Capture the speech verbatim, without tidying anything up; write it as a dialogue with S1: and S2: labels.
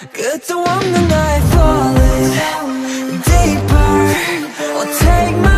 S1: 끝도 없는 나의 falling deeper. Oh, take my